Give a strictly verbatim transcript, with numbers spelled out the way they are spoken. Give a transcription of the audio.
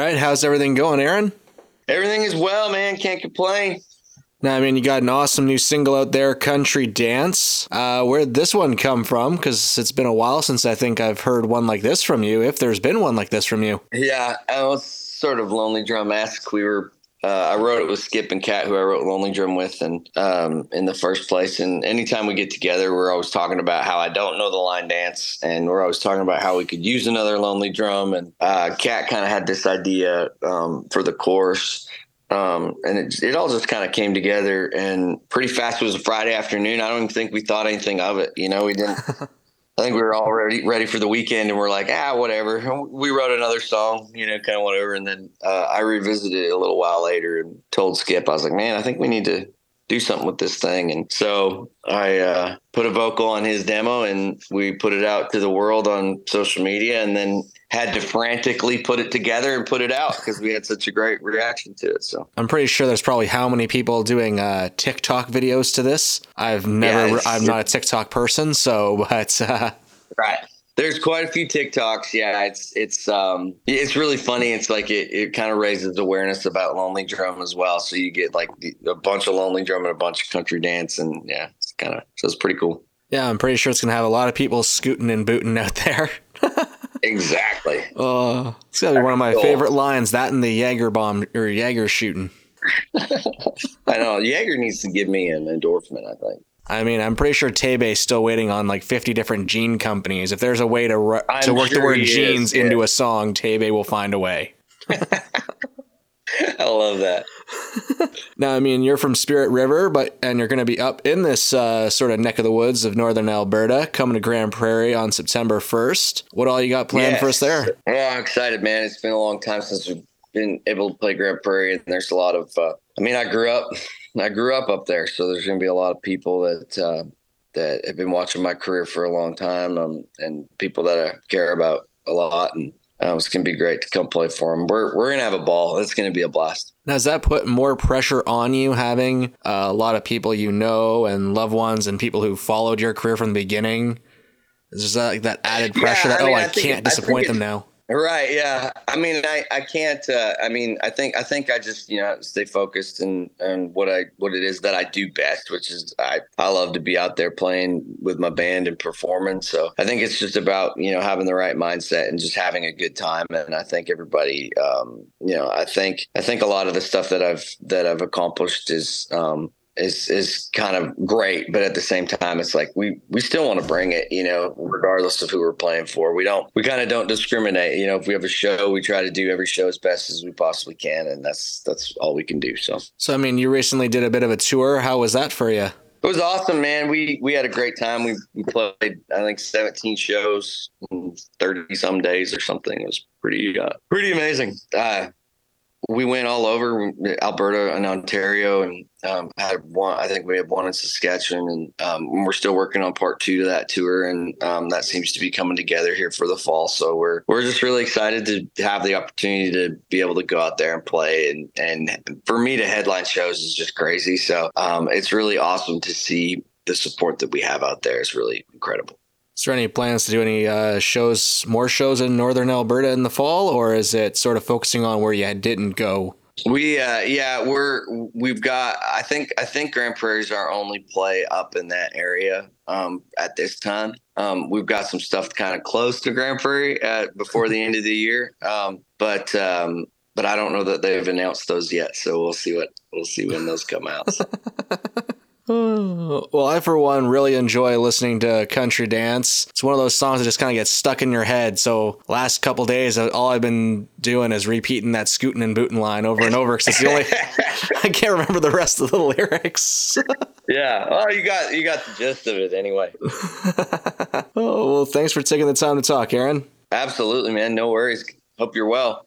right. How's everything going, Aaron? Everything is well, man. Can't complain. Now, I mean, you got an awesome new single out there, Country Dance. Uh, where'd this one come from? Because it's been a while since I think I've heard one like this from you, if there's been one like this from you. Yeah, I was sort of Lonely Drum-esque. We were, uh, I wrote it with Skip and Kat, who I wrote Lonely Drum with, and um, in the first place. And anytime we get together, we're always talking about how I don't know the line dance, and we're always talking about how we could use another Lonely Drum. And uh, Kat kind of had this idea um, for the chorus. Um, and it, it all just kind of came together and pretty fast. It was a Friday afternoon. I don't even think we thought anything of it. You know, we didn't, I think we were all ready, ready for the weekend and we're like, ah, whatever. And we wrote another song, you know, kind of whatever. And then, uh, I revisited it a little while later and told Skip, I was like, man, I think we need to do something with this thing. And so I, uh, put a vocal on his demo and we put it out to the world on social media, and then had to frantically put it together and put it out because we had such a great reaction to it. So I'm pretty sure there's probably how many people doing uh, TikTok videos to this. I've never, yeah, I'm not a TikTok person, so, but uh... right. There's quite a few TikToks. Yeah, it's it's um it's really funny. It's like it, it kind of raises awareness about Lonely Drum as well. So you get like a bunch of Lonely Drum and a bunch of country dance, and yeah, it's kind of so it's pretty cool. Yeah, I'm pretty sure it's gonna have a lot of people scooting and booting out there. Exactly. Oh, it's gotta be one of my favorite lines. That and the Jaeger bomb or Jaeger shooting. I know Jaeger needs to give me an endorsement, I think. I mean, I'm pretty sure Tebe's still waiting on like fifty different gene companies. If there's a way to ru- to work sure the word is, genes yeah. into a song, Tebe will find a way. I love that. Now, I mean, you're from Spirit River, but and you're going to be up in this uh, sort of neck of the woods of northern Alberta, coming to Grand Prairie on September first. What all you got planned Yes. for us there? Oh, I'm excited, man. It's been a long time since we've been able to play Grand Prairie, and there's a lot of. Uh, I mean, I grew up, I grew up up there, so there's going to be a lot of people that uh, that have been watching my career for a long time, um, and people that I care about a lot, and um, it's going to be great to come play for them. We're we're going to have a ball. It's going to be a blast. Now, does that put more pressure on you, having uh, a lot of people you know and loved ones and people who followed your career from the beginning? Is there like that added pressure Yeah, that, I mean, oh, I, I think- can't I disappoint think them it- now? Right. Yeah. I mean, I, I can't, uh, I mean, I think, I think I just, you know, stay focused and, and what I, what it is that I do best, which is I, I love to be out there playing with my band and performing. So I think it's just about, you know, having the right mindset and just having a good time. And I think everybody, um, you know, I think, I think a lot of the stuff that I've, that I've accomplished is, um, is is kind of great, but at the same time, it's like we we still want to bring it, you know, regardless of who we're playing for. We don't we kind of don't discriminate, you know. If we have a show, we try to do every show as best as we possibly can, and that's that's all we can do. So, So, I mean, you recently did a bit of a tour. How was that for you? it was awesome, man. We we had a great time. We, we played, I think, seventeen shows in thirty some days or something. It was pretty uh, pretty amazing. Uh, we went all over Alberta and Ontario, and um, had one. I think we had one in Saskatchewan, and um, we're still working on part two to that tour, and um, that seems to be coming together here for the fall. So we're we're just really excited to have the opportunity to be able to go out there and play, and and for me to headline shows is just crazy. So um, it's really awesome to see the support that we have out there. It's really incredible. Is there any plans to do any uh, shows, more shows in northern Alberta in the fall, or is it sort of focusing on where you didn't go? We, uh, yeah, we're, we've got, I think, I think Grand Prairie is our only play up in that area, um, at this time. Um, we've got some stuff kind of close to Grand Prairie uh, before the end of the year. Um, but, um, but I don't know that they've announced those yet. So we'll see what, we'll see when those come out. So. Well, I, for one, really enjoy listening to Country Dance. It's one of those songs that just kind of gets stuck in your head. So last couple days, all I've been doing is repeating that scootin' and bootin' line over and over because it's the only, I can't remember the rest of the lyrics. Yeah. Oh, you got, you got the gist of it anyway. Oh, well, thanks for taking the time to talk, Aaron. Absolutely, man. No worries. Hope you're well.